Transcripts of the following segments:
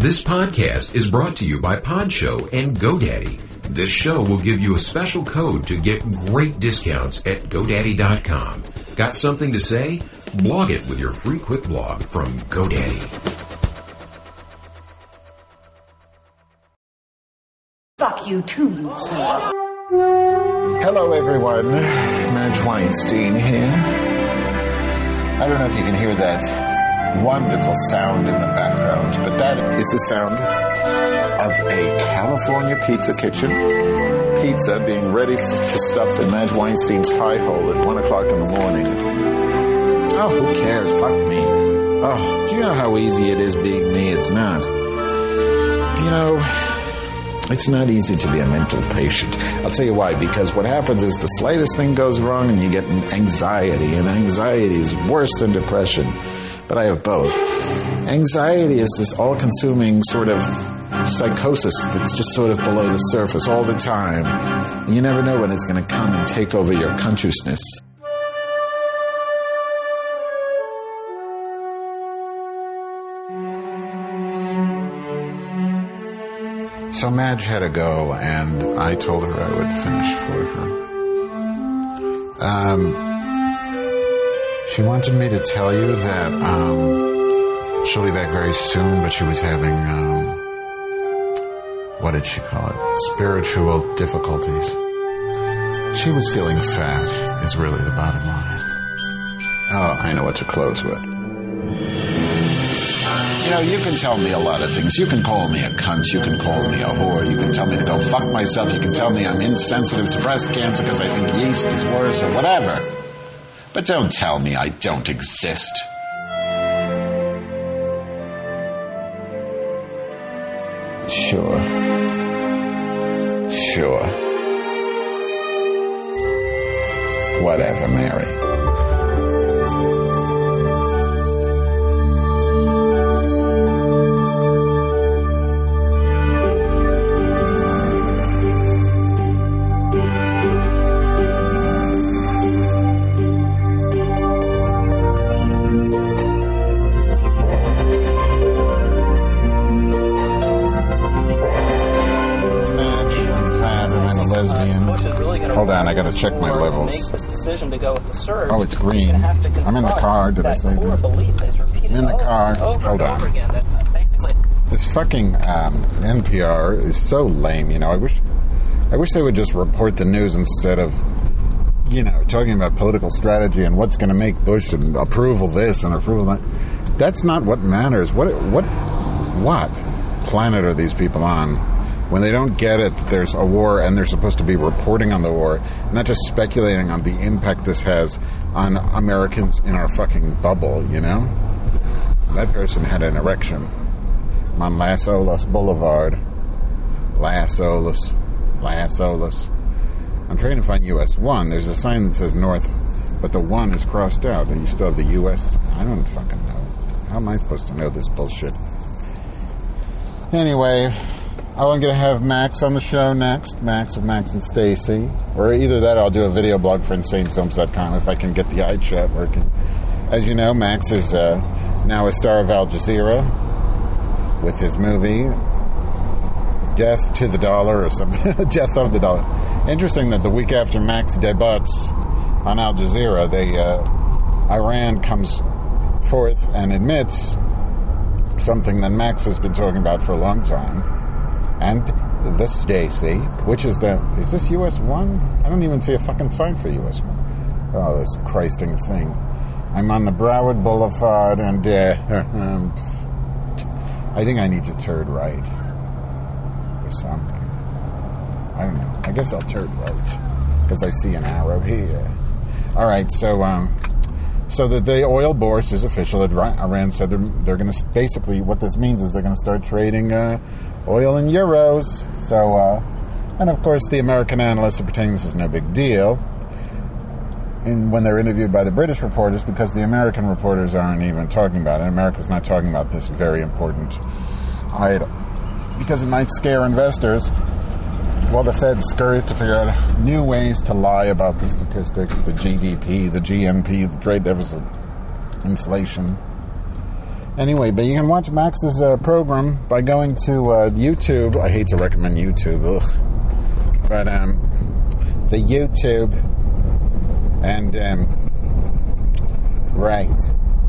This podcast is brought to you by Podshow and GoDaddy. This show will give you a special code to get great discounts at GoDaddy.com. Got something to say? Blog it with your free quick blog from GoDaddy. Fuck you too. Hello everyone, Madge Weinstein here. I don't know if you can hear that wonderful sound in the background, but that is the sound of a California pizza kitchen. Pizza being ready to stuff in Madge Weinstein's pie hole at 1 o'clock in the morning. Oh, who cares? Fuck me. Oh, do you know how easy it is being me? It's not. You know, it's not easy to be a mental patient. I'll tell you why. Because what happens is the slightest thing goes wrong and you get anxiety. And anxiety is worse than depression. But I have both. Anxiety is this all-consuming sort of psychosis that's just sort of below the surface all the time. And you never know when it's going to come and take over your consciousness. So Madge had to go, and I told her I would finish for her. She wanted me to tell you that she'll be back very soon, but she was having, what did she call it? Spiritual difficulties. She was feeling fat, is really the bottom line. Oh, I know what to close with. You know, you can tell me a lot of things. You can call me a cunt. You can call me a whore. You can tell me to go fuck myself. You can tell me I'm insensitive to breast cancer because I think yeast is worse or whatever. But don't tell me I don't exist. Sure. Whatever, Mary. Hold on, I gotta check my levels. Oh, it's green. I'm in the car. Did I say that? I'm in the car. Hold on. This fucking NPR is so lame, you know. I wish they would just report the news instead of, you know, talking about political strategy and what's going to make Bush and approval this and approval that. That's not what matters. What planet are these people on? When they don't get it, there's a war, and they're supposed to be reporting on the war, not just speculating on the impact this has on Americans in our fucking bubble, you know? That person had an erection. I'm on Las Olas Boulevard. Las Olas. I'm trying to find US 1. There's a sign that says north, but the 1 is crossed out, and you still have the US. I don't fucking know. How am I supposed to know this bullshit? Anyway, I'm going to have Max on the show next. Max of Max and Stacy. Or either that or I'll do a video blog for InsaneFilms.com if I can get the iChat working. As you know, Max is now a star of Al Jazeera with his movie Death to the Dollar or something. Death of the Dollar. Interesting that the week after Max debuts on Al Jazeera, Iran comes forth and admits something that Max has been talking about for a long time. And the Stacy, which is is this US 1? I don't even see a fucking sign for US 1. Oh, this Christing thing. I'm on the Broward Boulevard, and I think I need to turn right. Or something. I don't know. I guess I'll turn right. Because I see an arrow here. Alright, so the oil bourse is official. Iran said they're going to, basically, what this means is they're going to start trading oil in euros. So, and of course the American analysts are pretending this is no big deal when they're interviewed by the British reporters, because the American reporters aren't even talking about it. America's not talking about this very important item because it might scare investors while the Fed scurries to figure out new ways to lie about the statistics, the GDP, the GNP, the trade deficit, inflation. Anyway, but you can watch Max's program by going to YouTube. I hate to recommend YouTube, but the YouTube and right.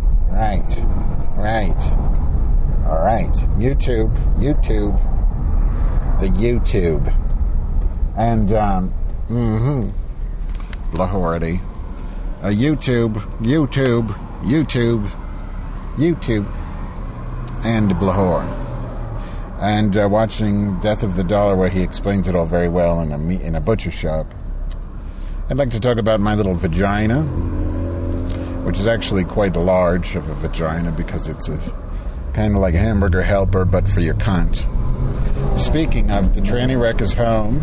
All right, YouTube, the YouTube, and Lahority, YouTube, and Blahor, and watching Death of the Dollar, where he explains it all very well in a butcher shop. I'd like to talk about my little vagina, which is actually quite large of a vagina because it's kind of like a hamburger helper, but for your cunt. Speaking of, the tranny wreck is home.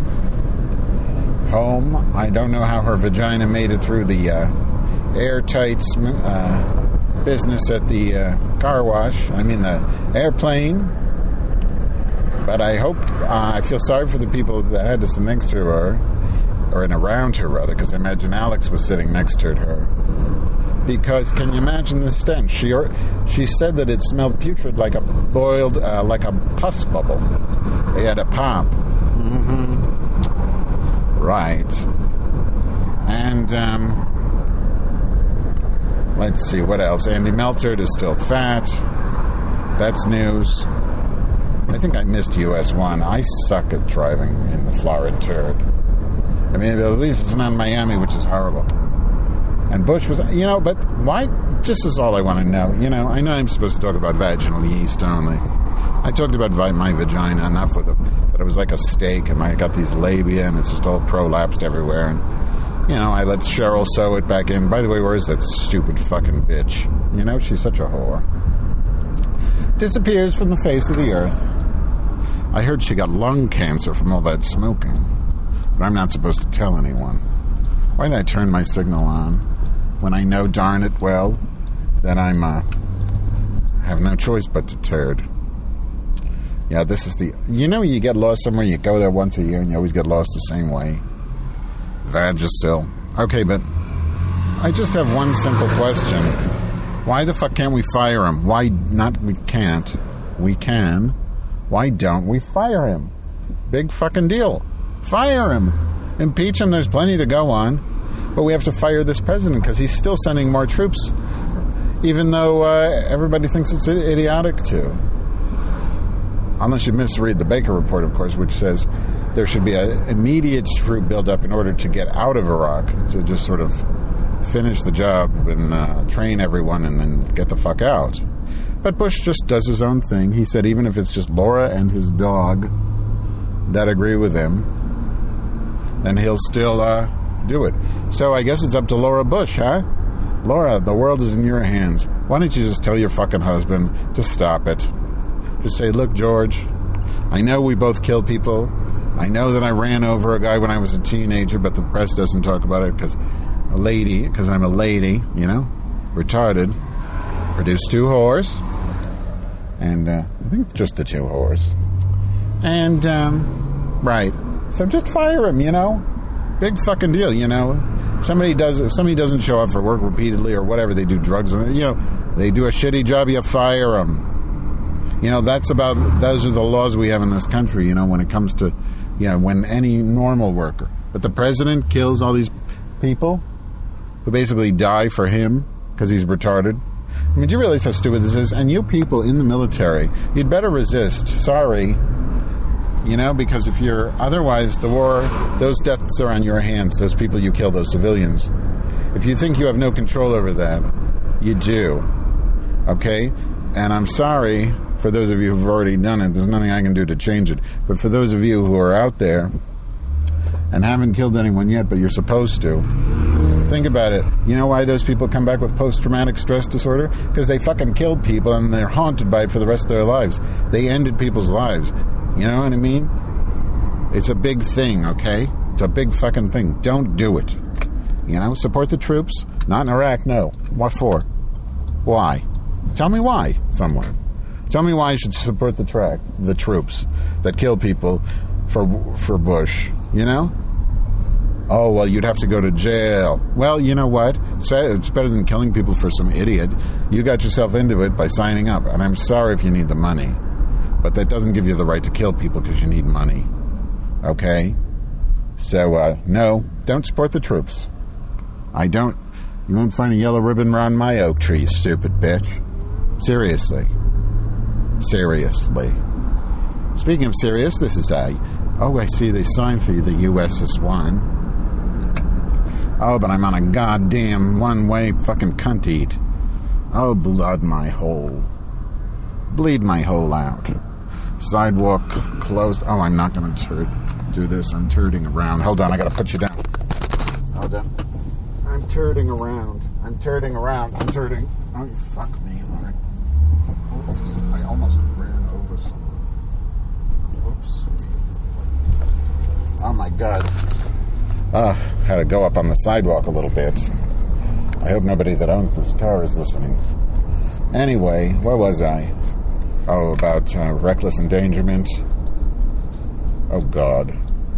I don't know how her vagina made it through the airtight business at the car wash. The airplane. But I feel sorry for the people that had to sit next to her, or around her rather, because I imagine Alex was sitting next to her. Because can you imagine the stench? She said that it smelled putrid, like a boiled, like a pus bubble. They had a pop. Mm-hmm. Right. And let's see what else. Andy Meltert is still fat. That's news. I think I missed US 1. I suck at driving in the florid turd. At least it's not Miami, which is horrible. And Bush was, but why? Just is all I want to know. I know I'm supposed to talk about vaginal yeast only. I talked about my vagina enough with that it was like a steak, and I got these labia, and it's just all prolapsed everywhere. And, I let Cheryl sew it back in. By the way, where is that stupid fucking bitch? She's such a whore. Disappears from the face of the earth. I heard she got lung cancer from all that smoking. But I'm not supposed to tell anyone. Why did I turn my signal on when I know darn it well that I'm have no choice but to turd? Yeah, this is you get lost somewhere, you go there once a year and you always get lost the same way. Vagisil. Okay, but I just have one simple question. Why the fuck can't we fire him? Why not? We can't. We can. Why don't we fire him? Big fucking deal. Fire him. Impeach him. There's plenty to go on. But we have to fire this president because he's still sending more troops, even though everybody thinks it's idiotic to. Unless you misread the Baker Report, of course, which says there should be an immediate troop buildup in order to get out of Iraq, to just sort of finish the job and train everyone and then get the fuck out. But Bush just does his own thing. He said even if it's just Laura and his dog that agree with him, then he'll still do it. So I guess it's up to Laura Bush, huh? Laura, the world is in your hands. Why don't you just tell your fucking husband to stop it? Just say, look, George, I know we both killed people. I know that I ran over a guy when I was a teenager, but the press doesn't talk about it because I'm a lady, retarded, produced 2 whores. And I think just the 2 whores. And, right. So just fire him, Big fucking deal, Somebody doesn't show up for work repeatedly or whatever. They do drugs, they do a shitty job, you fire them. Those are the laws we have in this country, when it comes to, when any normal worker. But the president kills all these people who basically die for him because he's retarded. Do you realize how stupid this is? And you people in the military, you'd better resist. Sorry. Because if you're... Otherwise, the war, those deaths are on your hands. Those people you kill, those civilians. If you think you have no control over that, you do. Okay? And I'm sorry for those of you who've already done it. There's nothing I can do to change it. But for those of you who are out there and haven't killed anyone yet, but you're supposed to, think about it. You know why those people come back with post-traumatic stress disorder? Because they fucking killed people and they're haunted by it for the rest of their lives. They ended people's lives. You know what I mean? It's a big thing, okay? It's a big fucking thing. Don't do it. Support the troops. Not in Iraq, no. What for? Why? Tell me why, someone. Tell me why I should support the troops that kill people for Bush, Oh, well, you'd have to go to jail. Well, you know what? It's better than killing people for some idiot. You got yourself into it by signing up, and I'm sorry if you need the money. But that doesn't give you the right to kill people because you need money. Okay? So, no, don't support the troops. You won't find a yellow ribbon around my oak tree, you stupid bitch. Seriously. Speaking of serious, this is I see they signed for you, the USS 1. Oh, but I'm on a goddamn one-way fucking cunt eat. Oh, bleed my hole out. Sidewalk closed. Oh, I'm not going to do this. I'm turding around. Hold on, I got to put you down. Hold on. I'm turding around. Oh, fuck me. I almost ran over someone. Oops. Oh, my God. Had to go up on the sidewalk a little bit. I hope nobody that owns this car is listening. Anyway, where was I? Oh, about reckless endangerment. Oh, God.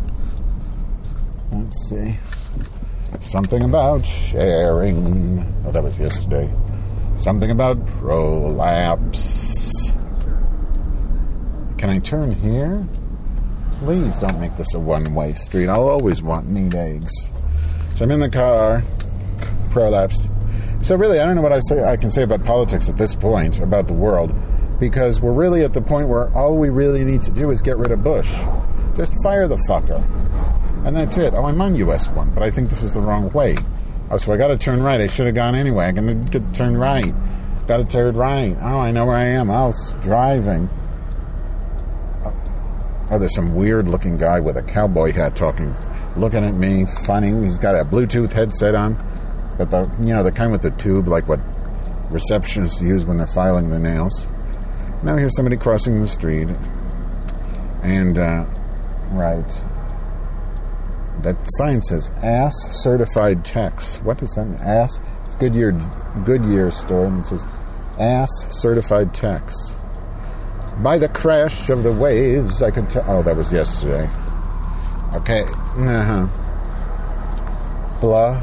Let's see. Something about sharing. Oh, that was yesterday. Something about prolapse. Can I turn here? Please don't make this a one-way street. I'll always need eggs. So I'm in the car, prolapsed. So really, I don't know what I can say about politics at this point, about the world, because we're really at the point where all we really need to do is get rid of Bush. Just fire the fucker. And that's it. Oh, I'm on US 1, but I think this is the wrong way. Oh, so I got to turn right. I should have gone anyway. I can get to turn right. Got to turn right. Oh, I know where I am. I was driving. Oh, there's some weird-looking guy with a cowboy hat looking at me, funny. He's got a Bluetooth headset on, but the kind with the tube, like what receptionists use when they're filing their nails. Now here's somebody crossing the street, and right, that sign says "Ass Certified Techs." What is that? Ass? It's Goodyear store, and it says "Ass Certified Techs." By the crash of the waves, I could tell. Oh, that was yesterday. Okay. Blay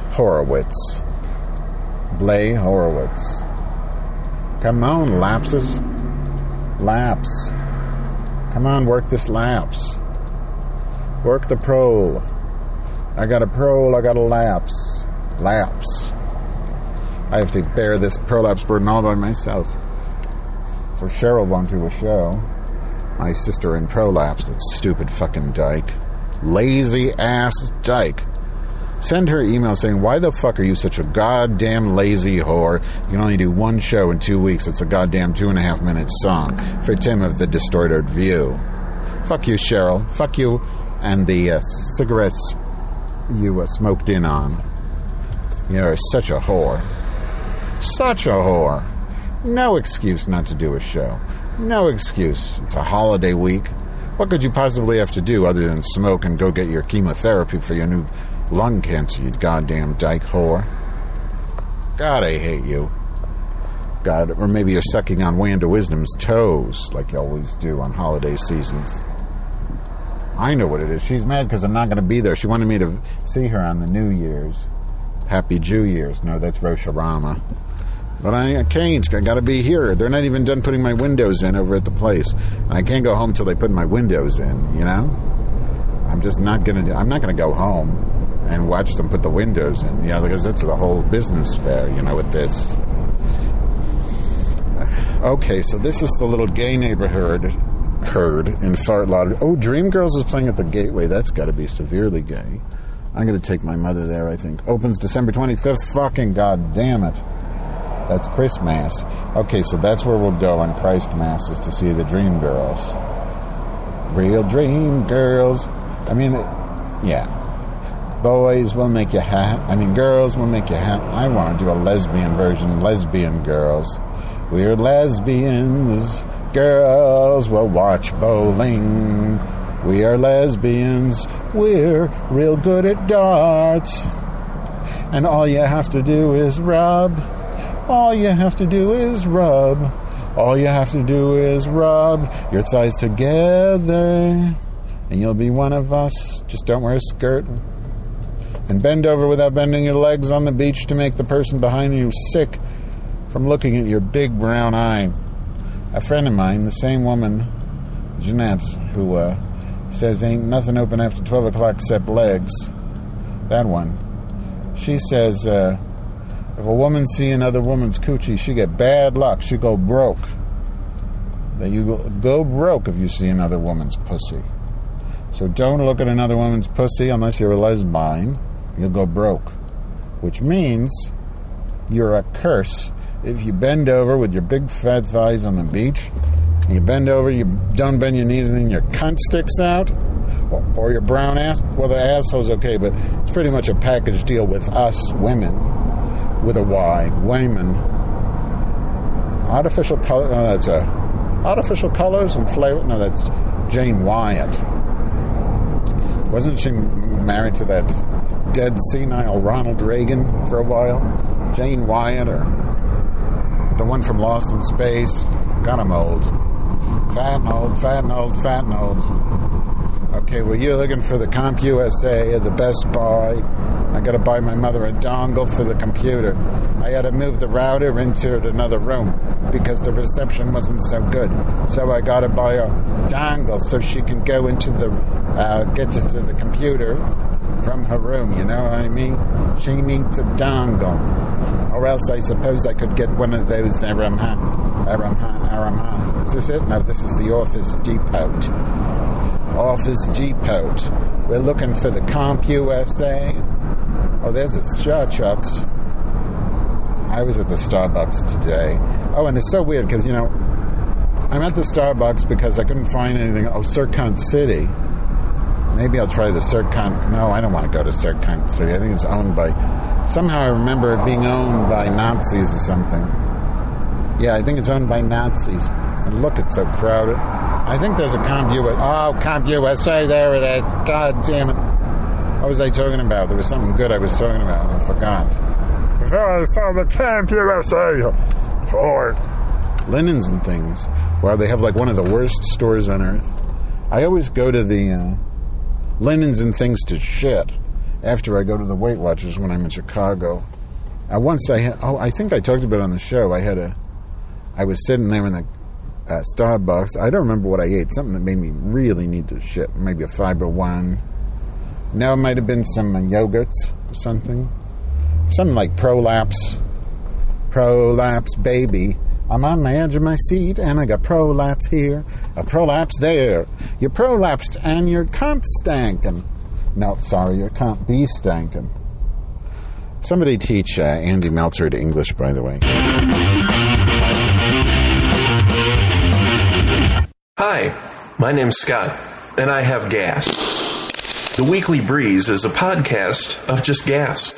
Horowitz. Come on, lapses. Laps. Come on, work this laps. Work the prole. I got a prole, I got a lapse. Lapse. I have to bear this prolapse burden all by myself. For Cheryl won't do a show. My sister in prolapse, that stupid fucking dyke. Lazy ass dyke. Send her email saying, why the fuck are you such a goddamn lazy whore? You can only do one show in 2 weeks. It's a goddamn 2.5 minute song for Tim of the Distorted View. Fuck you, Cheryl. Fuck you and the cigarettes you smoked in on. You're such a whore. Such a whore. No excuse not to do a show. No excuse. It's a holiday week. What could you possibly have to do other than smoke and go get your chemotherapy for your new lung cancer, you goddamn dyke whore? God, I hate you. God, or maybe you're sucking on Wanda Wisdom's toes like you always do on holiday seasons. I know what it is. She's mad because I'm not going to be there. She wanted me to see her on the New Year's. Happy Jew Year's. No, that's Rosh Hashanah. But I can't. I got to be here. They're not even done putting my windows in over at the place. I can't go home till they put my windows in, you know? I'm just not going to... I'm not going to go home and watch them put the windows in, you know, because that's the whole business there, you know, with this. Okay, so this is the little gay neighborhood in Fort Lauderdale. Oh, Dreamgirls is playing at the Gateway. That's got to be severely gay. I'm going to take my mother there, I think. Opens December 25th. Fucking goddamn it. That's Christmas. Okay, so that's where we'll go on Christmas, is to see the Dreamgirls. Real Dreamgirls. I mean, yeah. Boys will make you girls will make you happy. I want to do a lesbian version. Lesbian girls. We're lesbians. Girls will watch bowling. We are lesbians. We're real good at darts. And all you have to do is rub. All you have to do is rub. All you have to do is rub your thighs together, and you'll be one of us. Just don't wear a skirt. And bend over without bending your legs on the beach to make the person behind you sick from looking at your big brown eye. A friend of mine, the same woman, Jeanette, who says ain't nothing open after 12 o'clock except legs, that one, she says if a woman see another woman's coochie, she get bad luck. She go broke. That you go broke if you see another woman's pussy. So don't look at another woman's pussy unless you're a lesbian. You'll go broke. Which means you're a curse if you bend over with your big fat thighs on the beach. You bend over, you don't bend your knees, and then your cunt sticks out. Or your brown ass. Well, the asshole's okay, but it's pretty much a package deal with us women. With a Y. Women. Artificial color. No, that's artificial colors and flavor. No, that's Jane Wyatt. Wasn't she married to that dead senile Ronald Reagan for a while? Jane Wyatt, or the one from Lost in Space. God, I'm old. Fat and old, fat and old, fat and old. Okay, well, you're looking for the CompUSA at the Best Buy. I got to buy my mother a dongle for the computer. I had to move the router into another room because the reception wasn't so good. So I got to buy a dongle so she can go into the, get to the computer from her room, you know what I mean? She needs a dongle. Or else I suppose I could get one of those Aramha. Is this it? No, this is the Office Depot. Office Depot. We're looking for the CompUSA. Oh, there's a Chuck's. I was at the Starbucks today. Oh, and it's so weird because, you know, I'm at the Starbucks because I couldn't find anything. Oh, Circon City. Maybe I'll try the Circon. No, I don't want to go to Circon City. I think it's owned by... Somehow I remember it being owned by Nazis or something. Yeah, I think it's owned by Nazis. And look, it's so crowded. I think there's a CompUSA. Oh, CompUSA, there it is. God damn it. What was I talking about? There was something good I was talking about. I forgot. I saw the CompUSA for linens and things. Wow, they have like one of the worst stores on earth. I always go to the linens and things to shit after I go to the Weight Watchers when I'm in Chicago. Once I think I talked about it on the show. I was sitting there in the Starbucks. I don't remember what I ate. Something that made me really need to shit. Maybe a Fiber One. Now it might have been some yogurts or something. Something like Prolapse. Prolapse, baby. I'm on the edge of my seat, and I got Prolapse here, a Prolapse there. You're prolapsed, and your cunt stankin'. No, sorry, your cunt be stankin'. Somebody teach Andy Meltzer to English, by the way. Hi, my name's Scott, and I have gas. The Weekly Breeze is a podcast of just gas.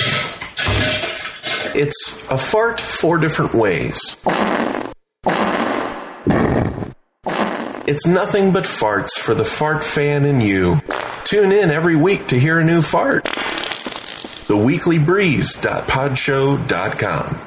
It's a fart 4 different ways. It's nothing but farts for the fart fan in you. Tune in every week to hear a new fart. theweeklybreeze.podshow.com.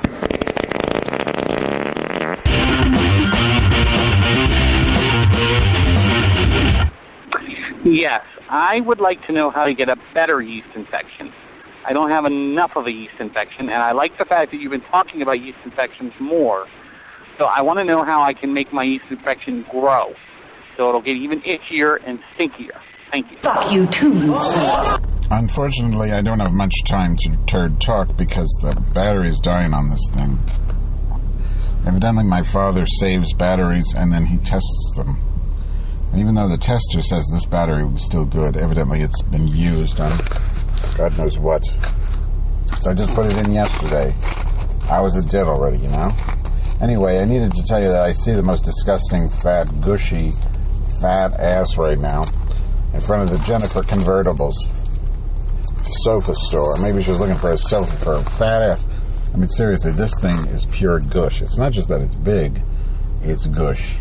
Yes, I would like to know how to get a better yeast infection. I don't have enough of a yeast infection, and I like the fact that you've been talking about yeast infections more. So I want to know how I can make my yeast infection grow, so it'll get even itchier and stinkier. Thank you. Fuck you too, you son. Unfortunately, I don't have much time to turd talk because the battery's dying on this thing. Evidently, my father saves batteries and then he tests them. And even though the tester says this battery was still good, evidently it's been used on God knows what. So I just put it in yesterday. I was a did already, you know? Anyway, I needed to tell you that I see the most disgusting, fat, gushy, fat ass right now in front of the Jennifer Convertibles sofa store. Maybe she was looking for a sofa for a fat ass. I mean, seriously, this thing is pure gush. It's not just that it's big, it's gush.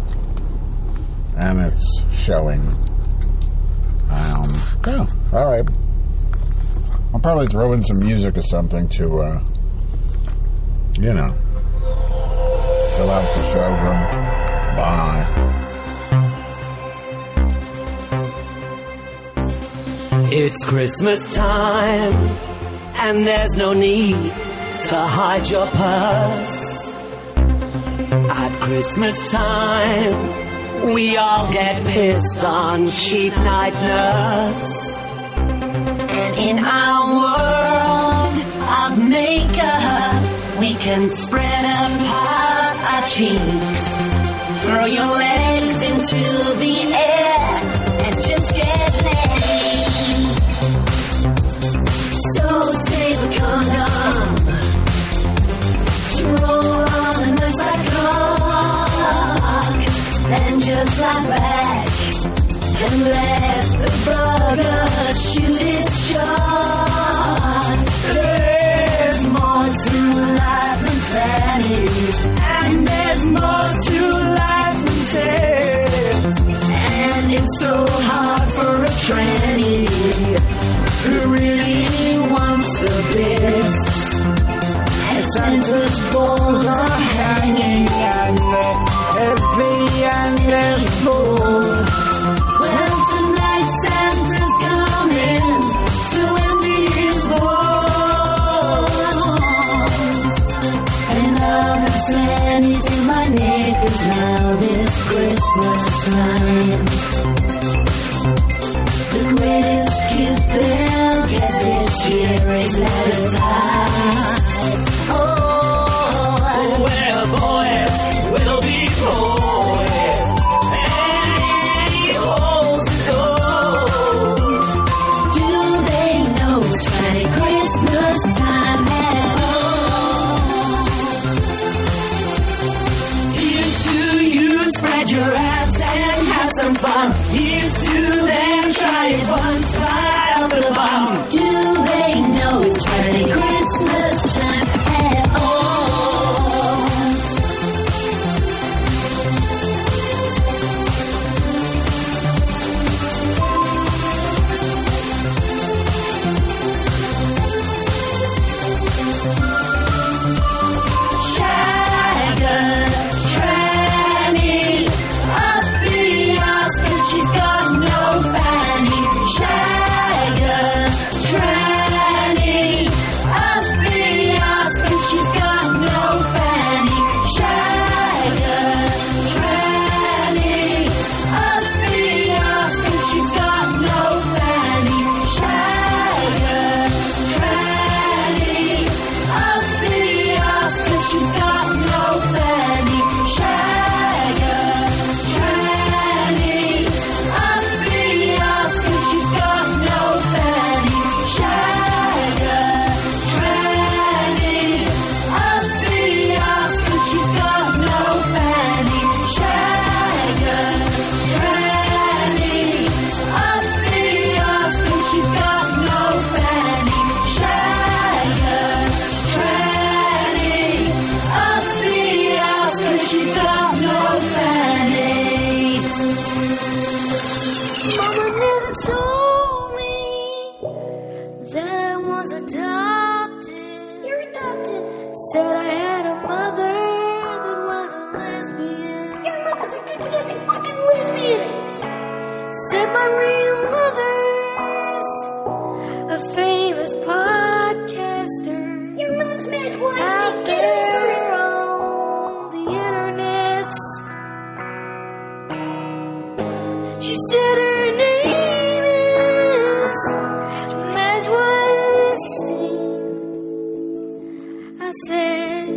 And it's showing. Yeah, alright. I'll probably throw in some music or something to, fill out the showroom. Bye. It's Christmas time, and there's no need to hide your purse. At Christmas time, we all get pissed on cheap night nurse. And in our world of makeup, we can spread apart our cheeks. Throw your legs into the air and just get laid. So save a condom to roll on a nice like cock. Then just lie back and let the bugger shoot its shot. There's more to life than fannies, and there's more to life than sex. And it's so hard for a tranny who really wants the bits. And Santa's balls are hanging and they're heavy and they're full. Well, tonight Santa's coming to empty his balls. And I'll have Sandies in my knickers now this Christmas time. The greatest gift they'll get this year is that it's high. Oh, well, boys will be boys, and he holds the door. Do they know it's tiny Christmas time at all? Here's to you, spread your abs and have some fun. Here's to them, try it once, right out the bottom. Do they know it's tiny Christmas time at all? Shagger, tranny, up the ass, 'cause she's got no fanny. Shagger, tranny, up the ass, 'cause she's got no fanny. Shagger, tranny, up the ass, 'cause she's got no fanny. Shagger, tranny, up the ass, 'cause she's got no fanny. Shagger, tranny, up the ass, 'cause she's got no fanny. Shagger, tranny, up the ass, 'cause she's got no fanny. Shagger, tranny, up the ass, 'cause she's got no fanny. Shagger, tranny, up the ass, 'cause she's got no fanny. Mama never told me that I was adopted. You're adopted. Said I had a mother that was a lesbian. Your mother's a good fucking lesbian. Said my real mother's a famous podcaster. Your mom's Madge Weinstein. Out there on the internets. She said her name is Madge Weinstein. I said,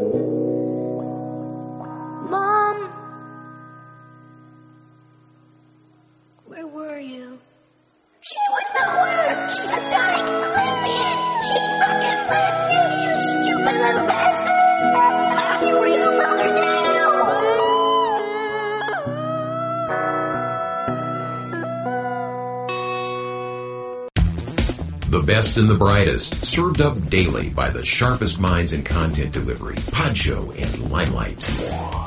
Mom, where were you? She was nowhere. She's a dyke, a lesbian. She fucking left you, you stupid little bastard. I'm your real mother now. The best and the brightest, served up daily by the sharpest minds in content delivery, Podshow and Limelight.